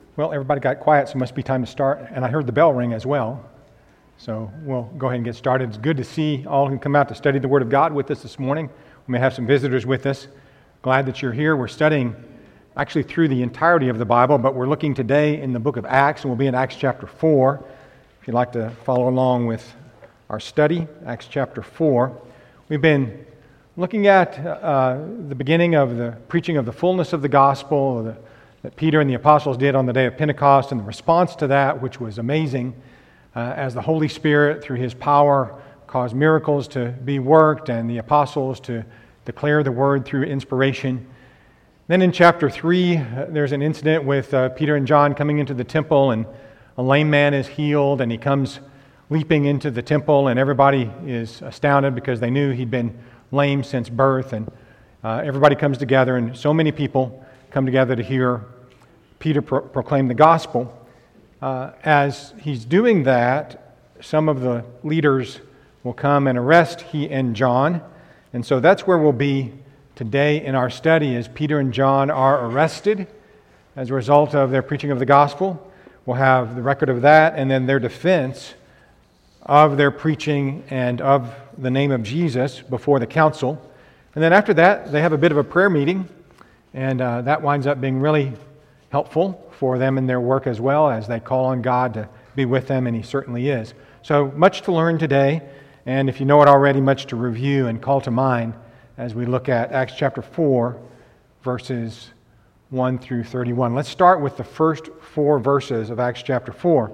Well, everybody got quiet, so it must be time to start. And I heard the bell ring as well. So we'll go ahead and get started. It's good to see all who come out to study the Word of God with us this morning. We may have some visitors with us. Glad that you're here. We're studying actually through the entirety of the Bible, but we're looking today in the book of Acts, and we'll be in Acts chapter 4. If you'd like to follow along with our study, Acts chapter 4. We've been looking at the beginning of the preaching of the fullness of the gospel that Peter and the apostles did on the day of Pentecost, and the response to that, which was amazing, as the Holy Spirit, through His power, caused miracles to be worked, and the apostles to declare the word through inspiration. Then in chapter 3, there's an incident with Peter and John coming into the temple, and a lame man is healed, and he comes leaping into the temple, and everybody is astounded because they knew he'd been lame since birth, and everybody comes together, and so many people come together to hear Peter proclaim the gospel. As he's doing that, some of the leaders will come and arrest he and John, and so that's where we'll be today in our study, as Peter and John are arrested as a result of their preaching of the gospel. We'll have the record of that, and then their defense of their preaching and of the name of Jesus before the council. And then after that, they have a bit of a prayer meeting, and that winds up being really helpful for them in their work as well, as they call on God to be with them, and He certainly is. So much to learn today, and if you know it already, much to review and call to mind as we look at Acts chapter 4, verses 1 through 31. Let's start with the first 4 verses of Acts chapter 4.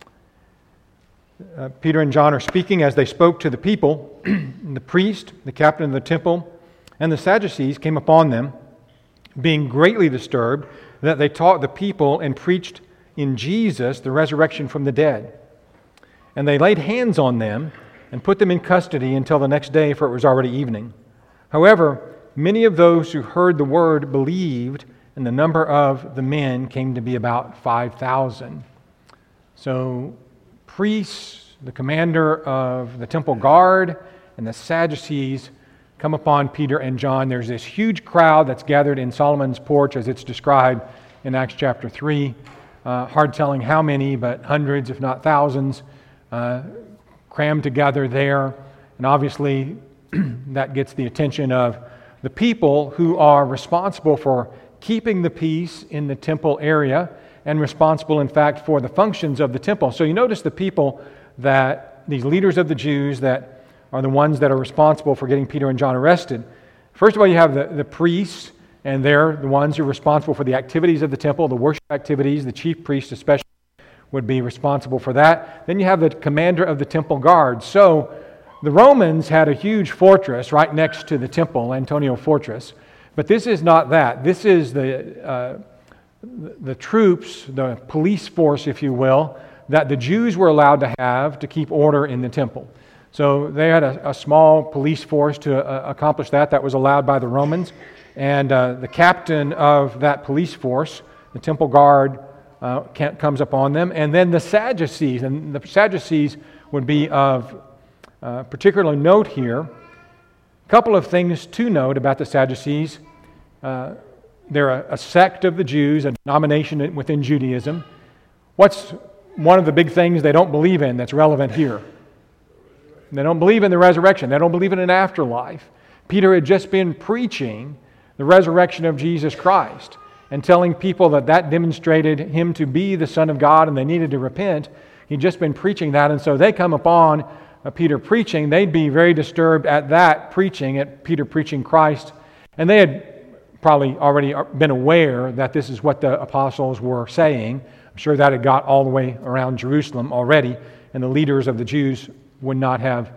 Peter and John are speaking as they spoke to the people. The priest, the captain of the temple, and the Sadducees came upon them, being greatly disturbed that they taught the people and preached in Jesus the resurrection from the dead. And they laid hands on them and put them in custody until the next day, for it was already evening. However, many of those who heard the word believed, and the number of the men came to be about 5,000. So priests, the commander of the temple guard, and the Sadducees come upon Peter and John. There's this huge crowd that's gathered in Solomon's porch, as it's described in Acts chapter 3. Hard telling how many, but hundreds, if not thousands, crammed together there. And obviously, that gets the attention of the people who are responsible for keeping the peace in the temple area, and responsible, in fact, for the functions of the temple. So you notice the people that, these leaders of the Jews that are the ones that are responsible for getting Peter and John arrested. First of all, you have the priests, and they're the ones who are responsible for the activities of the temple, the worship activities. The chief priest especially would be responsible for that. Then you have the commander of the temple guard. So the Romans had a huge fortress right next to the temple, Antonia Fortress. But this is not that. This is the troops, the police force, if you will, that the Jews were allowed to have to keep order in the temple. So they had a small police force to accomplish that. That was allowed by the Romans. And the captain of that police force, the temple guard, comes upon them. And then the Sadducees, and the Sadducees would be of particular note here. A couple of things to note about the Sadducees. They're a sect of the Jews, a denomination within Judaism. What's one of the big things they don't believe in that's relevant here? They don't believe in the resurrection. They don't believe in an afterlife. Peter had just been preaching the resurrection of Jesus Christ and telling people that demonstrated Him to be the Son of God and they needed to repent. He'd just been preaching that, and so they come upon Peter preaching. They'd be very disturbed at that preaching, at Peter preaching Christ, and they had probably already been aware that this is what the apostles were saying. I'm sure that had got all the way around Jerusalem already, and the leaders of the Jews would not have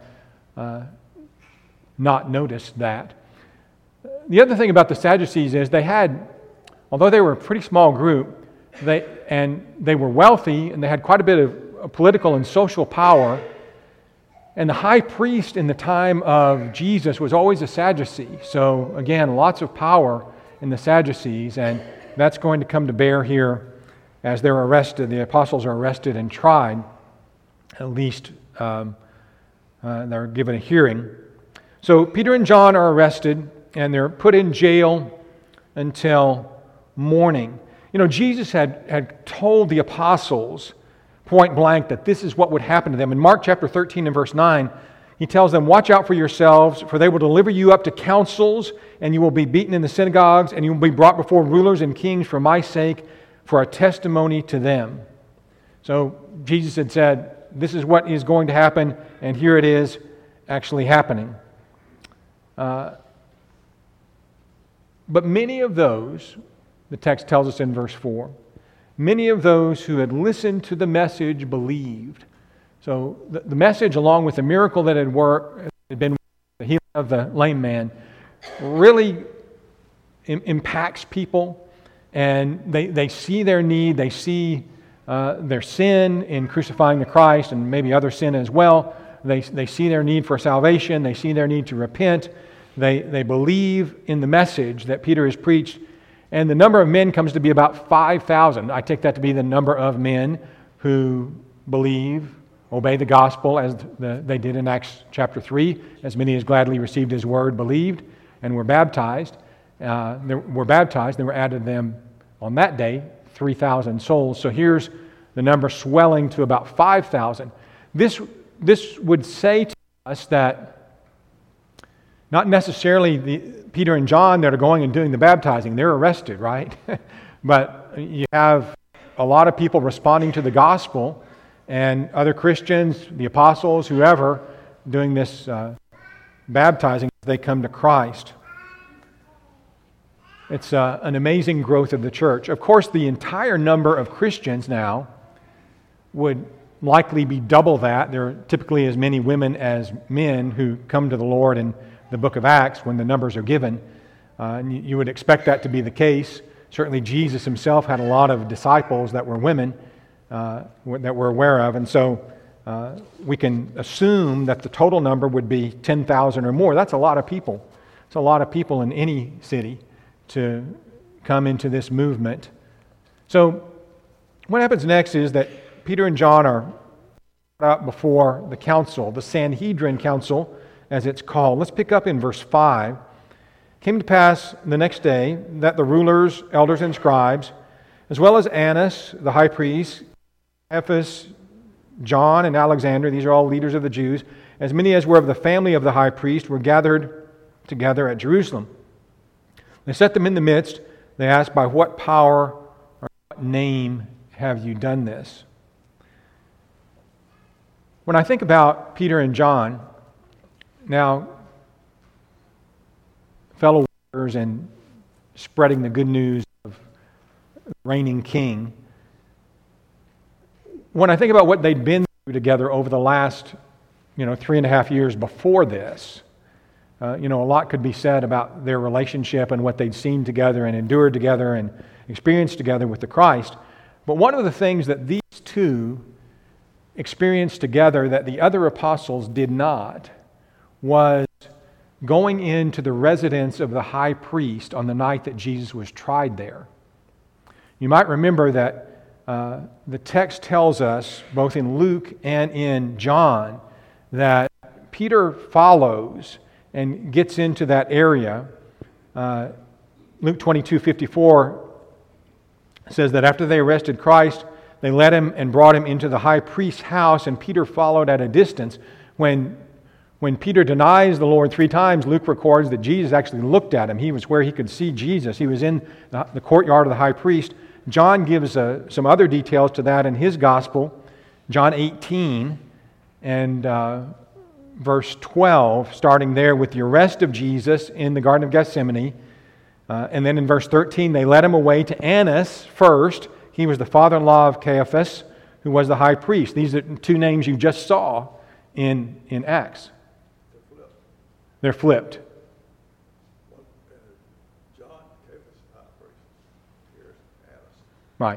not noticed that. The other thing about the Sadducees is although they were a pretty small group, they were wealthy, and they had quite a bit of political and social power. And the high priest in the time of Jesus was always a Sadducee. So again, lots of power in the Sadducees, and that's going to come to bear here as they're arrested. The apostles are arrested and tried. At least they're given a hearing. So Peter and John are arrested, and they're put in jail until morning. You know, Jesus had told the apostles point blank that this is what would happen to them. In Mark chapter 13 and verse 9, he tells them, "Watch out for yourselves, for they will deliver you up to councils, and you will be beaten in the synagogues, and you will be brought before rulers and kings for my sake, for a testimony to them." So Jesus had said, this is what is going to happen, and here it is actually happening. But many of those, the text tells us in verse 4, many of those who had listened to the message believed. So the message, along with the miracle that had been the healing of the lame man, really impacts people, and they see their need, they see their sin in crucifying the Christ, and maybe other sin as well. They see their need for salvation, they see their need to repent, they believe in the message that Peter has preached, and the number of men comes to be about 5,000. I take that to be the number of men who believe, obey the gospel as they did in Acts chapter 3. As many as gladly received his word, believed, and were baptized. They were added to them on that day 3,000 souls. So here's the number swelling to about 5,000. This would say to us that not necessarily Peter and John that are going and doing the baptizing. They're arrested, right? But you have a lot of people responding to the gospel, and other Christians, the apostles, whoever, doing this baptizing as they come to Christ. It's an amazing growth of the church. Of course, the entire number of Christians now would likely be double that. There are typically as many women as men who come to the Lord in the book of Acts when the numbers are given. And you would expect that to be the case. Certainly Jesus himself had a lot of disciples that were women that we're aware of. And so we can assume that the total number would be 10,000 or more. That's a lot of people. It's a lot of people in any city to come into this movement. So what happens next is that Peter and John are brought up before the council, the Sanhedrin council, as it's called. Let's pick up in verse 5. It came to pass the next day that the rulers, elders, and scribes, as well as Annas, the high priest, Caiaphas, John, and Alexander, these are all leaders of the Jews, as many as were of the family of the high priest, were gathered together at Jerusalem. They set them in the midst. They asked, "By what power or what name have you done this?" When I think about Peter and John, now fellow workers and spreading the good news of the reigning king, when I think about what they'd been through together over the last 3.5 years before this, a lot could be said about their relationship and what they'd seen together and endured together and experienced together with the Christ. But one of the things that these two experienced together that the other apostles did not was going into the residence of the high priest on the night that Jesus was tried there. You might remember that the text tells us, both in Luke and in John, that Peter follows and gets into that area. Luke 22:54 says that after they arrested Christ, they led him and brought him into the high priest's house, and Peter followed at a distance. When Peter denies the Lord 3 times, Luke records that Jesus actually looked at him. He was where he could see Jesus. He was in the courtyard of the high priest. John gives some other details to that in his gospel. John 18 and verse 12, starting there with the arrest of Jesus in the Garden of Gethsemane. And then in verse 13, they led him away to Annas first. He was the father-in-law of Caiaphas, who was the high priest. These are 2 names you just saw in Acts. They're flipped. John, Caiaphas, high priest. Here's Annas. Right.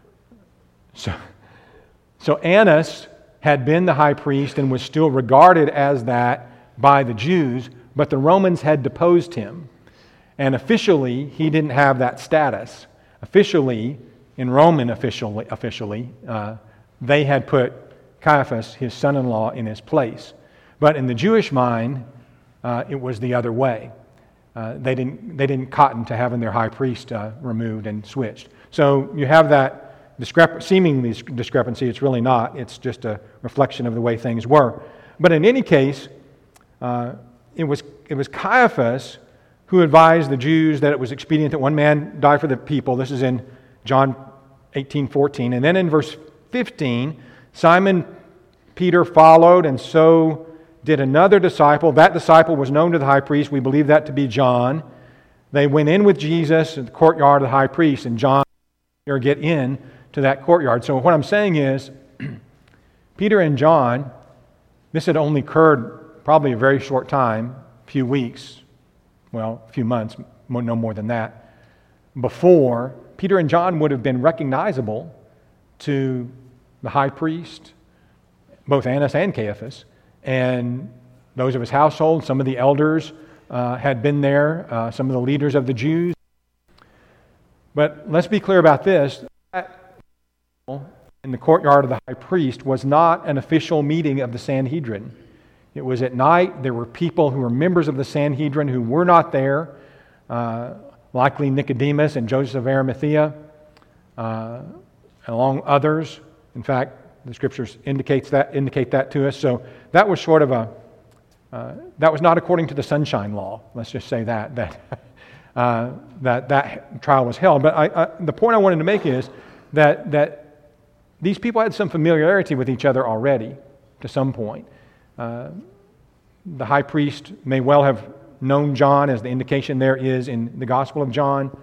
So Annas had been the high priest and was still regarded as that by the Jews, but the Romans had deposed him. And officially, he didn't have that status. Officially, in Roman officially, they had put Caiaphas, his son-in-law, in his place. But in the Jewish mind, it was the other way. They didn't cotton to having their high priest removed and switched. So you have that seemingly discrepancy. It's really not. It's just a reflection of the way things were. But in any case, it was Caiaphas who advised the Jews that it was expedient that one man die for the people. This is in John 18:14. And then in verse 15, Simon Peter followed, and so did another disciple. That disciple was known to the high priest. We believe that to be John. They went in with Jesus in the courtyard of the high priest, and John or get in to that courtyard. So what I'm saying is, Peter and John, this had only occurred probably a very short time, a few weeks, well, a few months, no more than that, before Peter and John would have been recognizable to the high priest, both Annas and Caiaphas, and those of his household. Some of the elders had been there, some of the leaders of the Jews. But let's be clear about this. That in the courtyard of the high priest was not an official meeting of the Sanhedrin. It was at night. There were people who were members of the Sanhedrin who were not there, likely Nicodemus and Joseph of Arimathea, along others. In fact, the Scriptures indicate that to us. So that was sort of that was not according to the sunshine law. Let's just say that trial was held. But the point I wanted to make is that these people had some familiarity with each other already to some point. The high priest may well have known John, as the indication there is in the Gospel of John.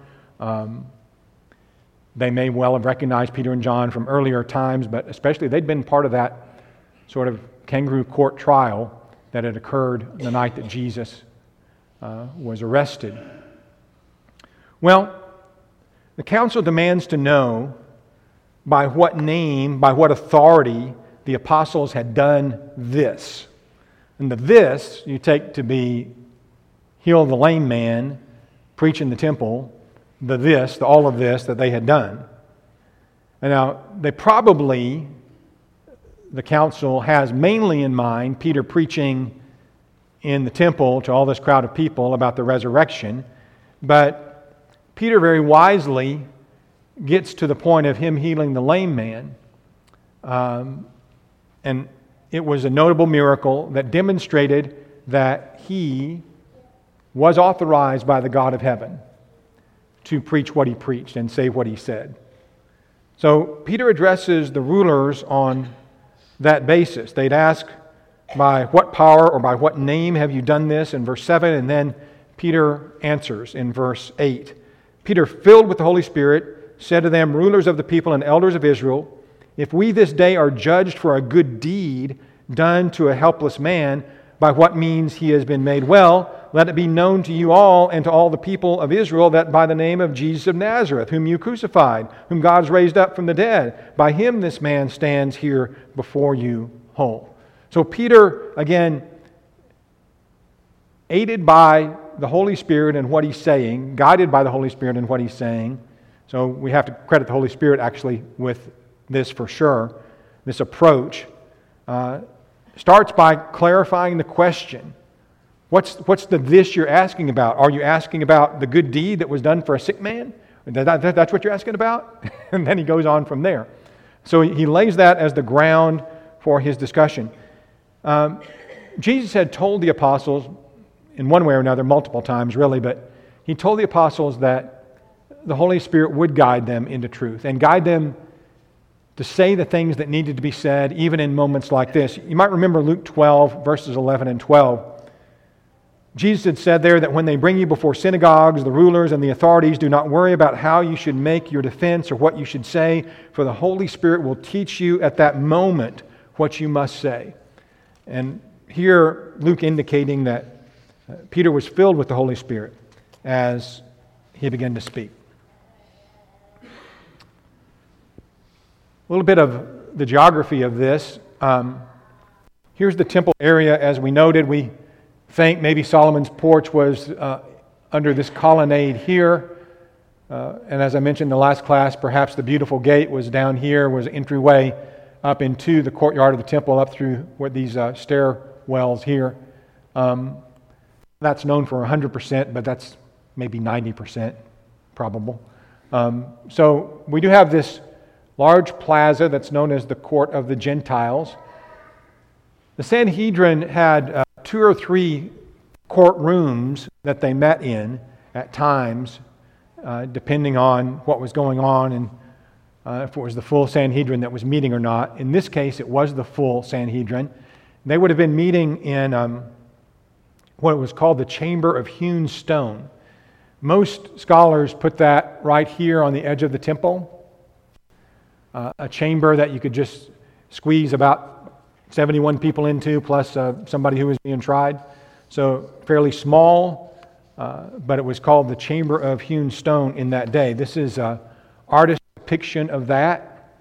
They may well have recognized Peter and John from earlier times, but especially they'd been part of that sort of kangaroo court trial that had occurred the night that Jesus was arrested. Well, the council demands to know by what name, by what authority the apostles had done this. And the this you take to be heal the lame man, preach in the temple, the all of this that they had done. And now, they probably, the council has mainly in mind Peter preaching in the temple to all this crowd of people about the resurrection, but Peter very wisely gets to the point of him healing the lame man. And it was a notable miracle that demonstrated that he was authorized by the God of heaven to preach what he preached and say what he said. So Peter addresses the rulers on that basis. They'd ask, by what power or by what name have you done this, in verse 7, and then Peter answers in verse 8. Peter, filled with the Holy Spirit, said to them, rulers of the people and elders of Israel, if we this day are judged for a good deed done to a helpless man, by what means he has been made well, let it be known to you all and to all the people of Israel that by the name of Jesus of Nazareth, whom you crucified, whom God has raised up from the dead, by him this man stands here before you whole. So Peter, again, aided by the Holy Spirit in what he's saying, guided by the Holy Spirit in what he's saying. So we have to credit the Holy Spirit actually with this for sure. This approach starts by clarifying the question. What's the this you're asking about? Are you asking about the good deed that was done for a sick man? That's what you're asking about? And then he goes on from there. So he lays that as the ground for his discussion. Jesus had told the apostles, in one way or another, multiple times really, but he told the apostles that the Holy Spirit would guide them into truth and guide them to say the things that needed to be said, even in moments like this. You might remember Luke 12, verses 11 and 12. Jesus had said there that when they bring you before synagogues, the rulers and the authorities, do not worry about how you should make your defense or what you should say, for the Holy Spirit will teach you at that moment what you must say. And here, Luke indicating that Peter was filled with the Holy Spirit as he began to speak. A little bit of the geography of this. Here's the temple area. As we noted, we think maybe Solomon's porch was under this colonnade here. And as I mentioned in the last class, perhaps the beautiful gate was down here, was an entryway up into the courtyard of the temple, up through what these stairwells here. That's known for 100%, but that's maybe 90% probable. So we do have this large plaza that's known as the Court of the Gentiles. The Sanhedrin had 2 or 3 courtrooms that they met in at times, depending on what was going on and if it was the full Sanhedrin that was meeting or not. In this case, it was the full Sanhedrin. They would have been meeting in what was called the Chamber of Hewn Stone. Most scholars put that right here on the edge of the temple, a chamber that you could just squeeze about 71 people into, plus somebody who was being tried. So fairly small, but it was called the Chamber of Hewn Stone in that day. This is an artist's depiction of that.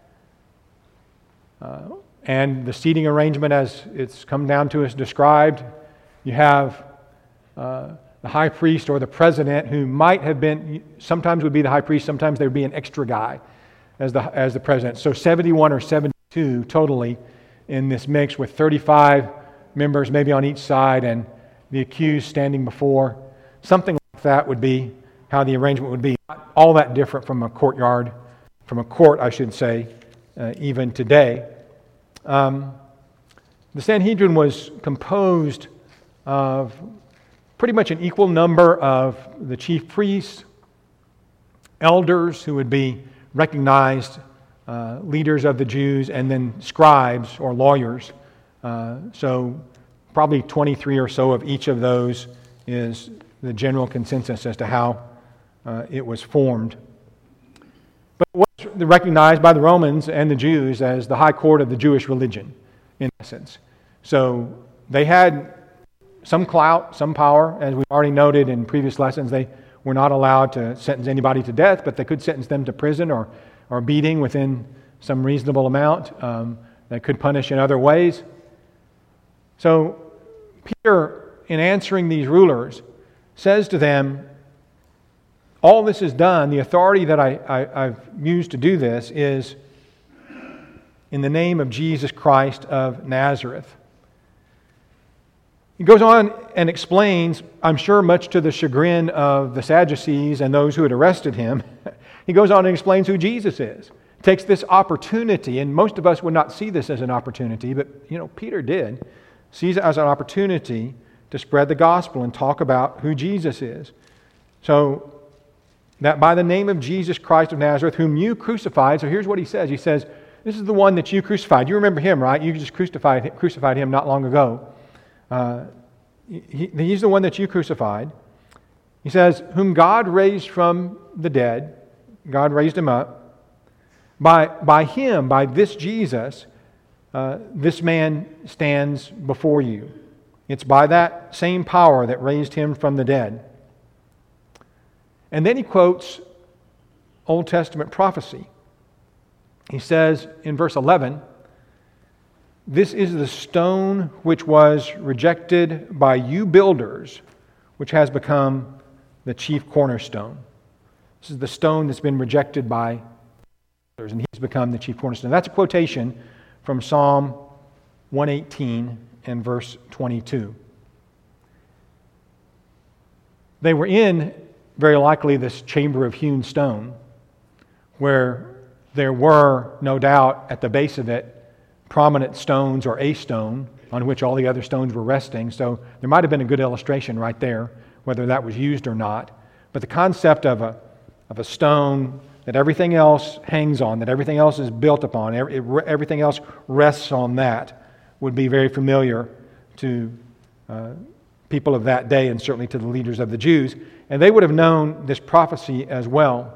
And the seating arrangement as it's come down to us described, you have the high priest or the president, who might have been, sometimes would be the high priest, sometimes there would be an extra guy as the president. So 71 or 72 totally in this mix, with 35 members maybe on each side and the accused standing before. Something like that would be how the arrangement would be. Not all that different from a courtyard, from a court, I should say, even today. The Sanhedrin was composed of pretty much an equal number of the chief priests, elders who would be recognized leaders of the Jews, and then scribes or lawyers. So probably 23 or so of each of those is the general consensus as to how it was formed. But it was recognized by the Romans and the Jews as the high court of the Jewish religion, in essence. So they had some clout, some power. As we've already noted in previous lessons, they were not allowed to sentence anybody to death, but they could sentence them to prison or beating within some reasonable amount. They could punish in other ways. So Peter, in answering these rulers, says to them, all this is done, the authority that I've used to do this is in the name of Jesus Christ of Nazareth. He goes on and explains, I'm sure much to the chagrin of the Sadducees and those who had arrested him, he goes on and explains who Jesus is. Takes this opportunity, and most of us would not see this as an opportunity, but Peter did, sees it as an opportunity to spread the gospel and talk about who Jesus is. So that by the name of Jesus Christ of Nazareth, whom you crucified, so here's what he says. He says, this is the one that you crucified. You remember him, right? You just crucified him not long ago. He's the one that you crucified. He says, whom God raised from the dead. God raised him up. By him, by this Jesus, this man stands before you. It's by that same power that raised him from the dead. And then he quotes Old Testament prophecy. He says in verse 11, this is the stone which was rejected by you builders, which has become the chief cornerstone. This is the stone that's been rejected by builders, and he's become the chief cornerstone. That's a quotation from Psalm 118 and verse 22. They were in, very likely, this chamber of hewn stone, where there were, no doubt, at the base of it, prominent stones or a stone on which all the other stones were resting. So there might have been a good illustration right there, whether that was used or not. But the concept of a stone that everything else hangs on, that everything else is built upon, everything else rests on that, would be very familiar to people of that day, and certainly to the leaders of the Jews. And they would have known this prophecy as well.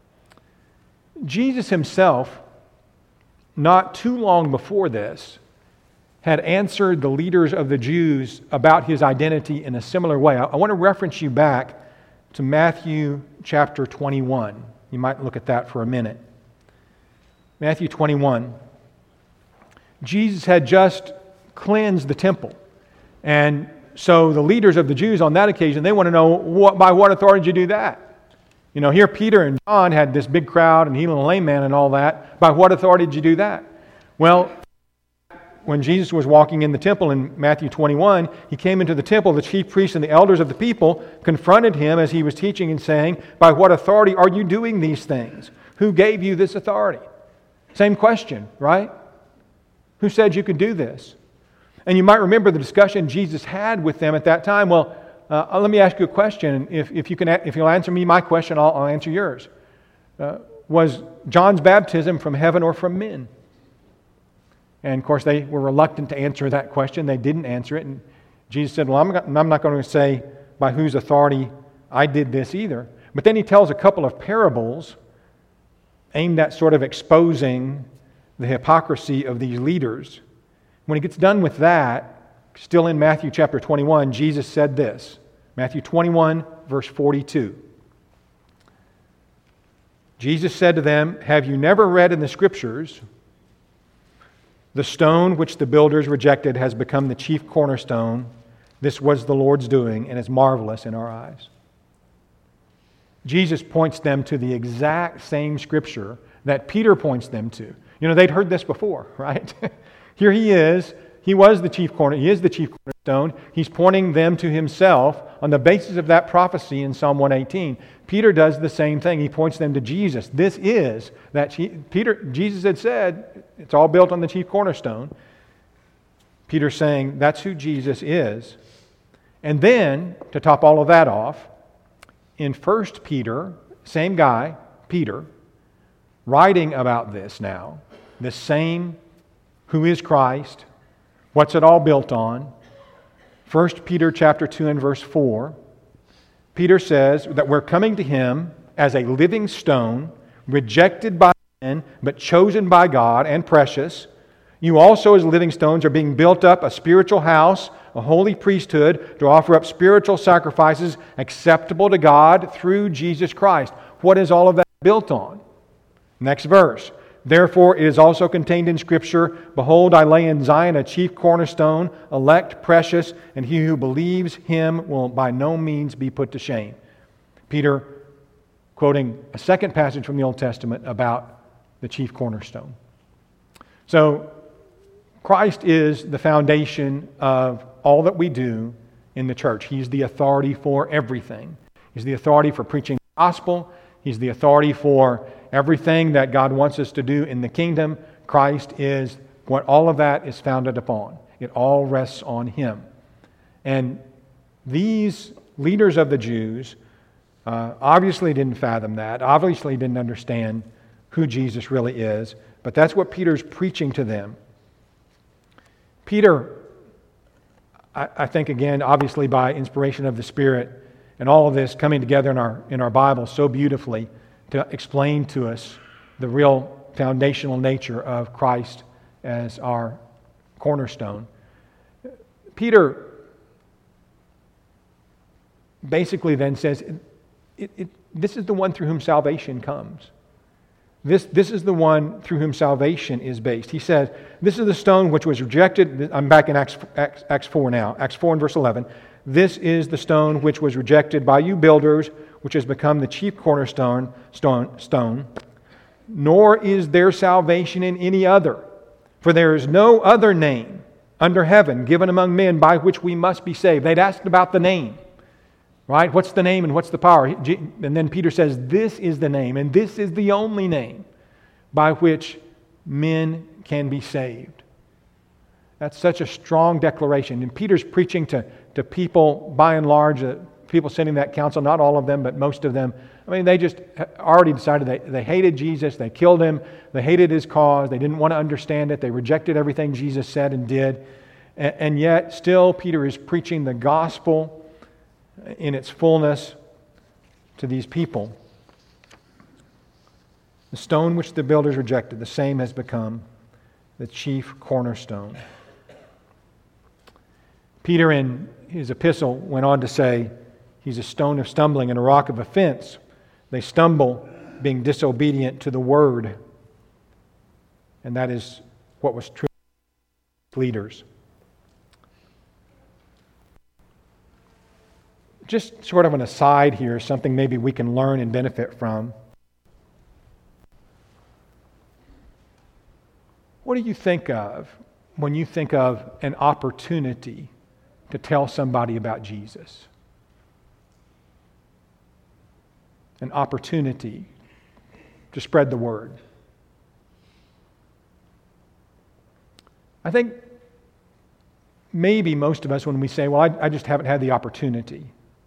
Jesus himself, not too long before this, had answered the leaders of the Jews about his identity in a similar way. I want to reference you back to Matthew chapter 21. You might look at that for a minute. Matthew 21. Jesus had just cleansed the temple. And so the leaders of the Jews on that occasion, they want to know, by what authority did you do that? Here Peter and John had this big crowd and healing a lame man and all that. By what authority did you do that? Well, when Jesus was walking in the temple in Matthew 21, he came into the temple. The chief priests and the elders of the people confronted him as he was teaching and saying, by what authority are you doing these things? Who gave you this authority? Same question, right? Who said you could do this? And you might remember the discussion Jesus had with them at that time. Well, let me ask you a question. If you'll answer me my question, I'll answer yours. Was John's baptism from heaven or from men? And of course, they were reluctant to answer that question. They didn't answer it. And Jesus said, well, I'm not going to say by whose authority I did this either. But then he tells a couple of parables aimed at sort of exposing the hypocrisy of these leaders. When he gets done with that, still in Matthew chapter 21, Jesus said this. Matthew 21, verse 42. Jesus said to them, have you never read in the Scriptures, the stone which the builders rejected has become the chief cornerstone. This was the Lord's doing, and is marvelous in our eyes. Jesus points them to the exact same Scripture that Peter points them to. You know, they'd heard this before, right? Here he is. He is the chief cornerstone. He's pointing them to himself on the basis of that prophecy in Psalm 118. Peter does the same thing. He points them to Jesus. This is that Jesus had said, it's all built on the chief cornerstone. Peter's saying that's who Jesus is. And then, to top all of that off, in 1 Peter, same guy, Peter, writing about this now, this same who is Christ, what's it all built on? 1 Peter chapter 2 and verse 4, Peter says that we're coming to Him as a living stone, rejected by men, but chosen by God and precious. You also as living stones are being built up a spiritual house, a holy priesthood, to offer up spiritual sacrifices acceptable to God through Jesus Christ. What is all of that built on? Next verse. Therefore it is also contained in Scripture, behold, I lay in Zion a chief cornerstone, elect, precious, and he who believes Him will by no means be put to shame. Peter quoting a second passage from the Old Testament about the chief cornerstone. So Christ is the foundation of all that we do in the church. He's the authority for everything. He's the authority for preaching the gospel. He's the authority for everything that God wants us to do in the kingdom. Christ is what all of that is founded upon. It all rests on Him. And these leaders of the Jews obviously didn't fathom that, obviously didn't understand who Jesus really is, but that's what Peter's preaching to them. Peter, I think again, obviously by inspiration of the Spirit, and all of this coming together in our Bible so beautifully to explain to us the real foundational nature of Christ as our cornerstone. Peter basically then says, this is the one through whom salvation comes. This is the one through whom salvation is based. He says, this is the stone which was rejected. I'm back in Acts 4 now. Acts 4 and verse 11. This is the stone which was rejected by you builders, which has become the chief cornerstone. Nor is there salvation in any other. For there is no other name under heaven given among men by which we must be saved. They'd asked about the name. Right? What's the name and what's the power? And then Peter says, this is the name, and this is the only name by which men can be saved. That's such a strong declaration. And Peter's preaching to people, by and large, people sitting in that council, not all of them, but most of them. I mean, they just already decided they hated Jesus, they killed Him, they hated His cause, they didn't want to understand it, they rejected everything Jesus said and did. And yet, still, Peter is preaching the gospel in its fullness to these people. The stone which the builders rejected, the same has become the chief cornerstone. Peter in his epistle went on to say, he's a stone of stumbling and a rock of offense. They stumble being disobedient to the word. And that is what was true of leaders. Just sort of an aside here, something maybe we can learn and benefit from. What do you think of when you think of an opportunity to tell somebody about Jesus? An opportunity to spread the word. I think maybe most of us, when we say, well, I just haven't had the opportunity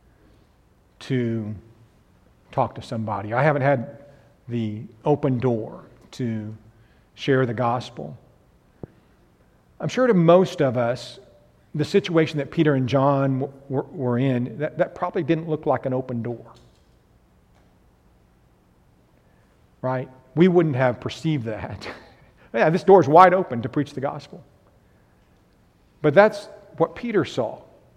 to talk to somebody. I haven't had the open door to share the gospel. I'm sure to most of us, the situation that Peter and John were in, that probably didn't look like an open door. Right? We wouldn't have perceived that. Yeah, this door is wide open to preach the gospel. But that's what Peter saw.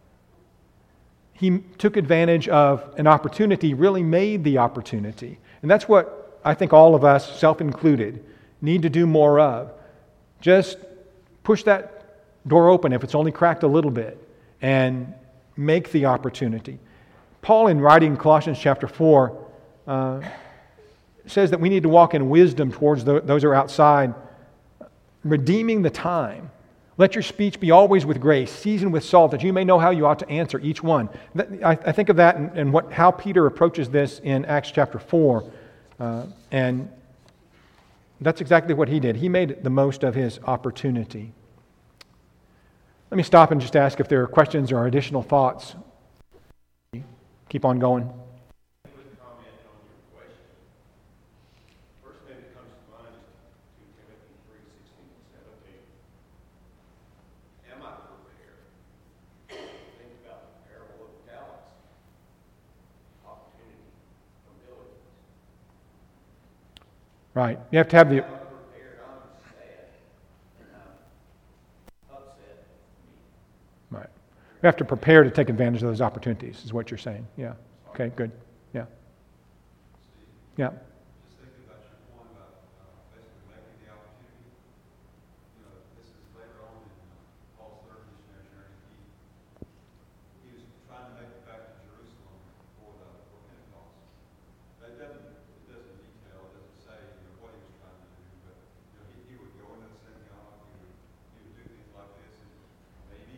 He took advantage of an opportunity, really made the opportunity. And that's what I think all of us, self-included, need to do more of. Just push that door open if it's only cracked a little bit and make the opportunity. Paul, in writing Colossians chapter 4, says that we need to walk in wisdom towards those who are outside, redeeming the time. Let your speech be always with grace, seasoned with salt, that you may know how you ought to answer each one. I think of that and how Peter approaches this in Acts chapter 4. And that's exactly what he did. He made the most of his opportunity. Let me stop and just ask if there are questions or additional thoughts. Keep on going. Right. You have to have the... Right. We have to prepare to take advantage of those opportunities, is what you're saying. Yeah. Okay, good. Yeah. Yeah. Just thinking about your point about basically making the opportunity. This is later on in Paul's third missionary journey. He was trying to make it back to Jerusalem for Pentecost. It doesn't detail, it doesn't say what he was trying to do, but he would go into the synagogue, he would do things like this, and maybe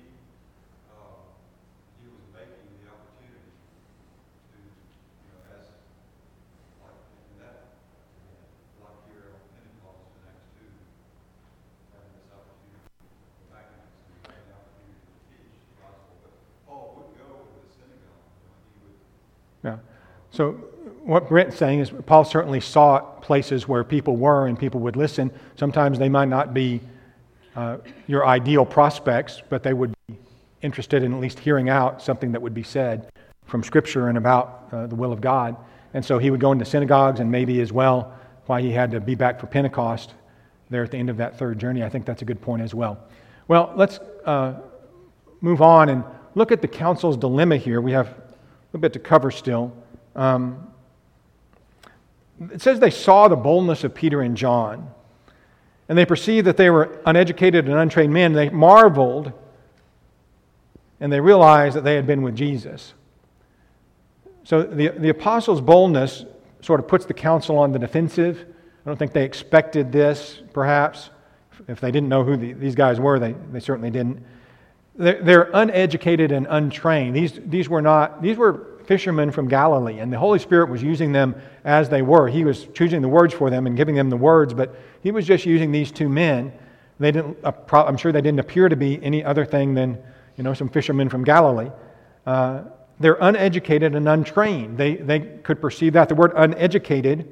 he was making the opportunity to, as like in that, like here on Pentecost in Acts 2, having this opportunity to back and having the opportunity to teach the gospel. But Paul would go to the synagogue, he would. Yeah. So what Brent's saying is Paul certainly sought places where people were and people would listen. Sometimes they might not be your ideal prospects, but they would be interested in at least hearing out something that would be said from Scripture and about the will of God. And so he would go into synagogues, and maybe as well why he had to be back for Pentecost there at the end of that third journey. I think that's a good point as well. Well, let's move on and look at the council's dilemma here. We have a little bit to cover still. It says they saw the boldness of Peter and John, and they perceived that they were uneducated and untrained men. They marveled, and they realized that they had been with Jesus. So the apostles' boldness sort of puts the council on the defensive. I don't think they expected this, perhaps. If they didn't know who these guys were, they certainly didn't. They're uneducated and untrained. These were fishermen from Galilee, and the Holy Spirit was using them as they were. He was choosing the words for them and giving them the words, but he was just using these two men. I'm sure they didn't appear to be any other thing than some fishermen from Galilee. They're uneducated and untrained. They could perceive that. The word uneducated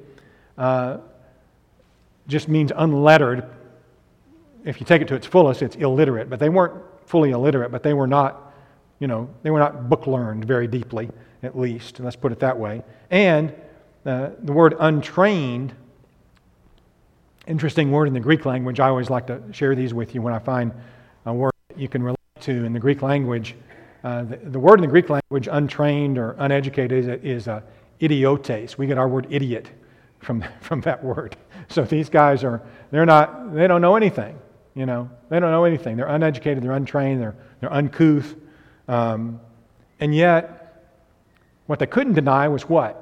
just means unlettered. If you take it to its fullest, it's illiterate. But they weren't fully illiterate, but they were not book learned very deeply, at least. Let's put it that way. And the word untrained, interesting word in the Greek language. I always like to share these with you when I find a word that you can relate to in the Greek language. The word in the Greek language, untrained or uneducated, is idiotes. We get our word idiot from that word. So these guys they don't know anything. They don't know anything. They're uneducated, they're untrained, they're uncouth. And yet, what they couldn't deny was what?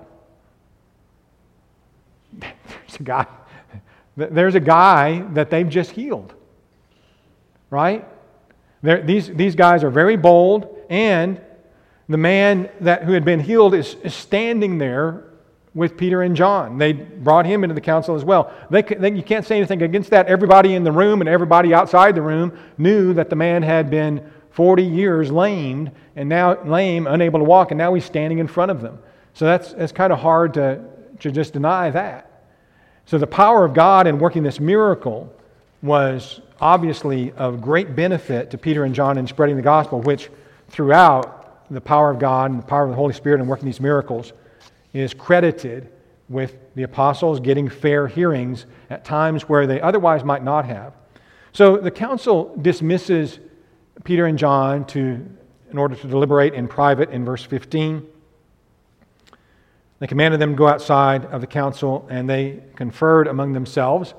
There's a guy that they've just healed. Right? These guys are very bold, and the man who had been healed is standing there with Peter and John. They brought him into the council as well. You can't say anything against that. Everybody in the room and everybody outside the room knew that the man had been 40 years lame, unable to walk, and now he's standing in front of them. So it's kind of hard to just deny that. So the power of God in working this miracle was obviously of great benefit to Peter and John in spreading the gospel, which throughout the power of God and the power of the Holy Spirit in working these miracles is credited with the apostles getting fair hearings at times where they otherwise might not have. So the council dismisses Peter and John in order to deliberate in private in verse 15. They commanded them to go outside of the council, and they conferred among themselves,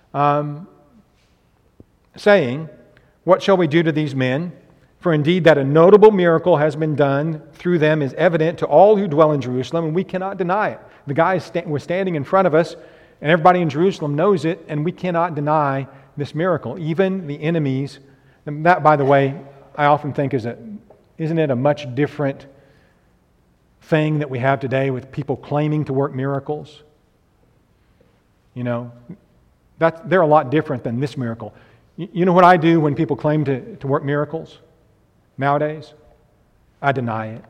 saying, "What shall we do to these men? For indeed that a notable miracle has been done through them is evident to all who dwell in Jerusalem, and we cannot deny it." The guy was standing in front of us, and everybody in Jerusalem knows it, and we cannot deny this miracle. Even the enemies. And that, by the way, I often think isn't it a much different thing that we have today with people claiming to work miracles? You know, they're a lot different than this miracle. You know what I do when people claim to work miracles nowadays? I deny it.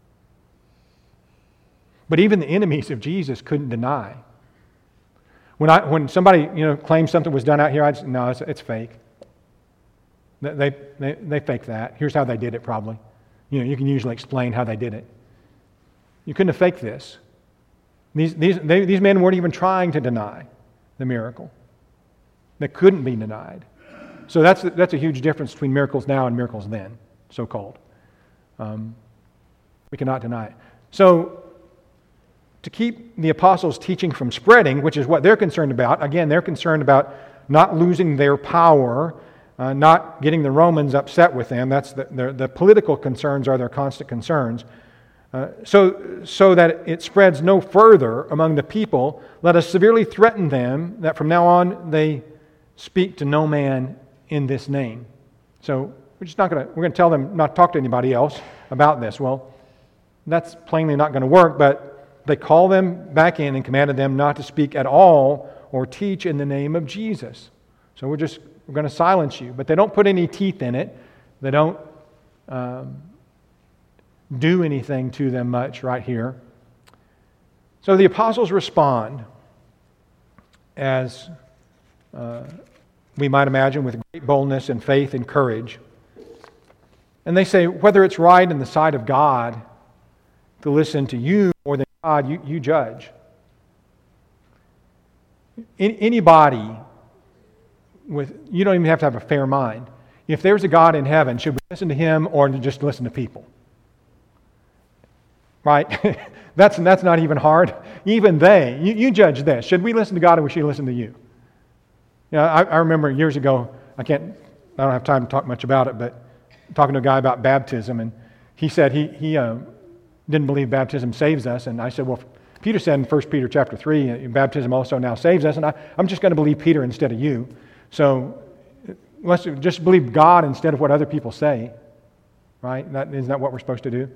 But even the enemies of Jesus couldn't deny. When somebody claims something was done out here, I just no, it's fake. They fake that. Here's how they did it. Probably, you can usually explain how they did it. You couldn't have faked this. These men weren't even trying to deny the miracle. They couldn't be denied. So that's a huge difference between miracles now and miracles then, so-called. We cannot deny it. So to keep the apostles' teaching from spreading, which is what they're concerned about, again, they're concerned about not losing their power, not getting the Romans upset with them. That's the political concerns are their constant concerns. So that it spreads no further among the people, let us severely threaten them that from now on they speak to no man in this name. So we're going to tell them not to talk to anybody else about this. Well, that's plainly not going to work, but they call them back in and commanded them not to speak at all or teach in the name of Jesus. So we're going to silence you. But they don't put any teeth in it. They don't do anything to them much right here. So the apostles respond as we might imagine with great boldness and faith and courage. And they say, whether it's right in the sight of God to listen to you more than God, you judge. Anybody you don't even have to have a fair mind. If there's a God in heaven, should we listen to Him or just listen to people? Right? That's not even hard. Even you judge this. Should we listen to God or should we listen to you? I remember years ago, I don't have time to talk much about it, but talking to a guy about baptism, and he said he didn't believe baptism saves us, and I said, well, Peter said in 1 Peter chapter 3, baptism also now saves us, and I'm just going to believe Peter instead of you. So let's just believe God instead of what other people say, right? Isn't that what we're supposed to do?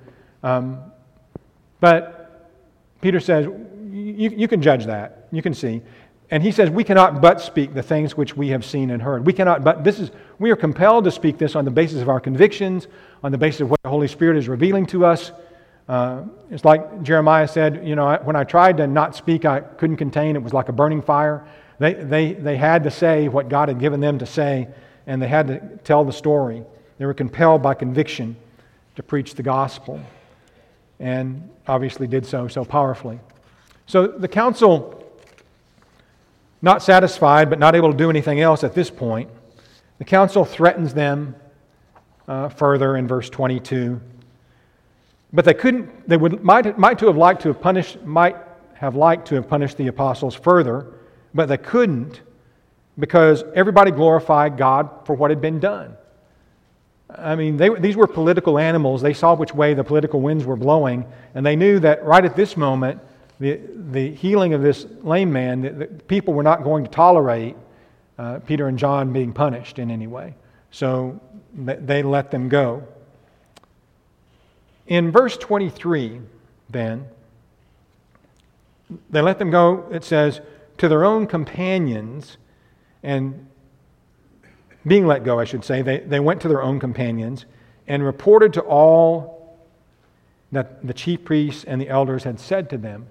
But Peter says, you can judge that. You can see. And he says, we cannot but speak the things which we have seen and heard. We are compelled to speak this on the basis of our convictions, on the basis of what the Holy Spirit is revealing to us. It's like Jeremiah said, when I tried to not speak, I couldn't contain. It was like a burning fire. They had to say what God had given them to say, and they had to tell the story. They were compelled by conviction to preach the gospel, and obviously did so powerfully. So the council, not satisfied but not able to do anything else at this point, the council threatens them further in verse 22. But they couldn't. They might have liked to have punished the apostles further, but they couldn't because everybody glorified God for what had been done. I mean, these were political animals. They saw which way the political winds were blowing, and they knew that right at this moment, the healing of this lame man, the people were not going to tolerate Peter and John being punished in any way. So they let them go. In verse 23, then, They let them go, it says, to their own companions, and being let go, I should say, they went to their own companions and reported to all that the chief priests and the elders had said to them.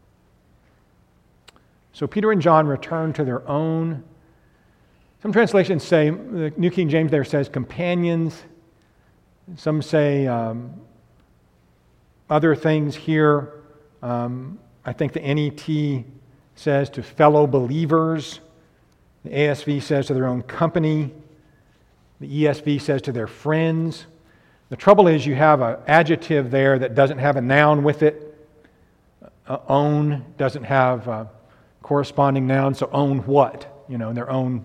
So Peter and John returned to their own. Some translations say, the New King James there says companions. Some say other things here. I think the NET says to fellow believers. The ASV says to their own company. The ESV says to their friends. The trouble is you have an adjective there that doesn't have a noun with it. Own doesn't have a corresponding noun, so own what? Their own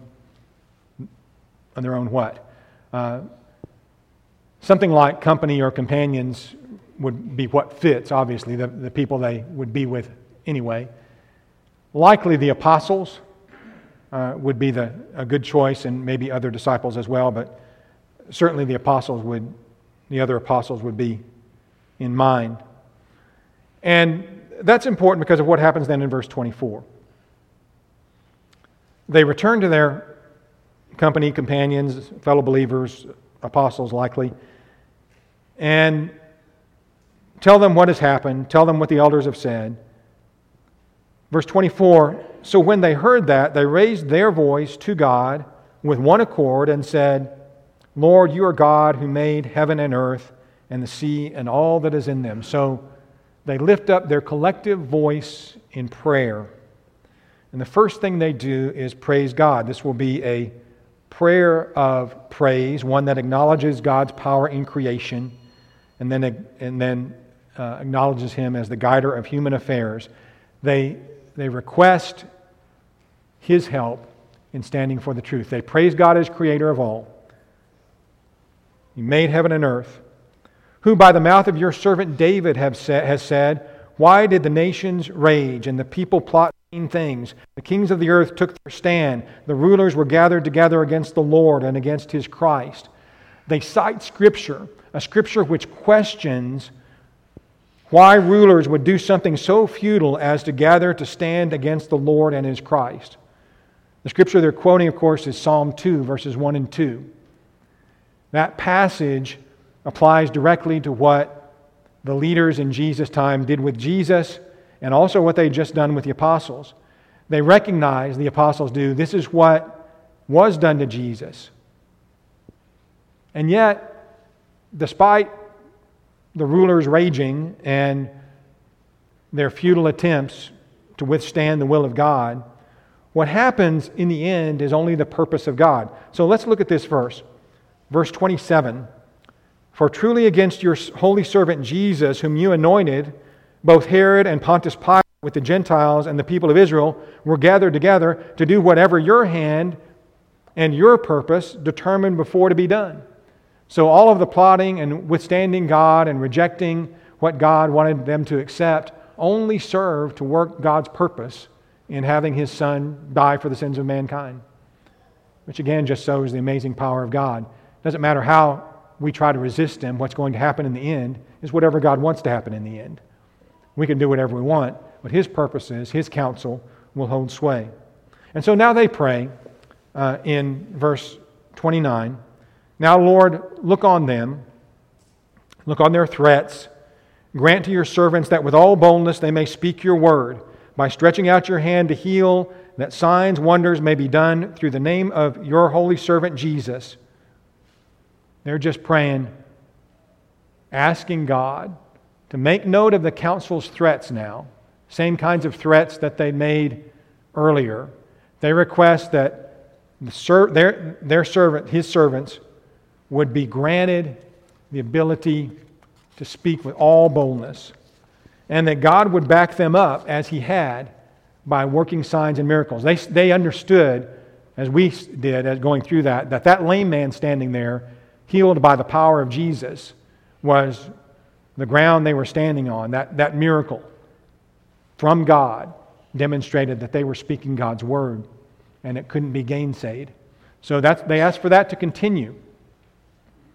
what? Something like company or companions would be what fits, obviously, the people they would be with anyway. Likely the apostles would be a good choice, and maybe other disciples as well, but certainly the other apostles would be in mind. And that's important because of what happens then in verse 24. They return to their company, companions, fellow believers, apostles likely, and tell them what has happened, tell them what the elders have said. Verse 24, so when they heard that, they raised their voice to God with one accord and said, Lord, you are God who made heaven and earth and the sea and all that is in them. So they lift up their collective voice in prayer. And the first thing they do is praise God. This will be a prayer of praise, one that acknowledges God's power in creation and then acknowledges Him as the guider of human affairs. They request His help in standing for the truth. They praise God as creator of all. He made heaven and earth, who by the mouth of your servant David has said, why did the nations rage and the people plot mean things? The kings of the earth took their stand. The rulers were gathered together against the Lord and against His Christ. They cite Scripture, a Scripture which questions why rulers would do something so futile as to gather to stand against the Lord and His Christ. The Scripture they're quoting, of course, is Psalm 2, verses 1 and 2. That passage applies directly to what the leaders in Jesus' time did with Jesus, and also what they'd just done with the apostles. They recognize, the apostles do, this is what was done to Jesus. And yet, despite the rulers raging and their futile attempts to withstand the will of God, what happens in the end is only the purpose of God. So let's look at this verse. Verse 27. For truly against your holy servant Jesus, whom you anointed, both Herod and Pontius Pilate with the Gentiles and the people of Israel were gathered together to do whatever your hand and your purpose determined before to be done. So all of the plotting and withstanding God and rejecting what God wanted them to accept only served to work God's purpose in having His Son die for the sins of mankind. Which again just shows the amazing power of God. It doesn't matter how we try to resist Him, what's going to happen in the end is whatever God wants to happen in the end. We can do whatever we want, but His purposes, His counsel will hold sway. And so now they pray in verse 29, now Lord, look on them, look on their threats, grant to your servants that with all boldness they may speak your word, by stretching out your hand to heal, that signs, wonders may be done through the name of your holy servant Jesus. They're just praying, asking God to make note of the council's threats now, same kinds of threats that they made earlier. They request that their servant, His servants, would be granted the ability to speak with all boldness, and that God would back them up as He had by working signs and miracles. They understood, as we did, as going through that lame man standing there, healed by the power of Jesus, was the ground they were standing on. That miracle from God demonstrated that they were speaking God's word, and it couldn't be gainsaid. So they asked for that to continue.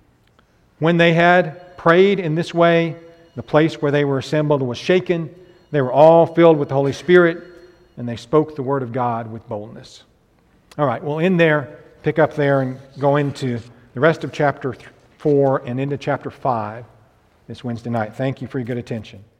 When they had prayed in this way, the place where they were assembled was shaken. They were all filled with the Holy Spirit, and they spoke the word of God with boldness. All right, we'll end there, pick up there, and go into the rest of chapter 4 and into chapter 5 this Wednesday night. Thank you for your good attention.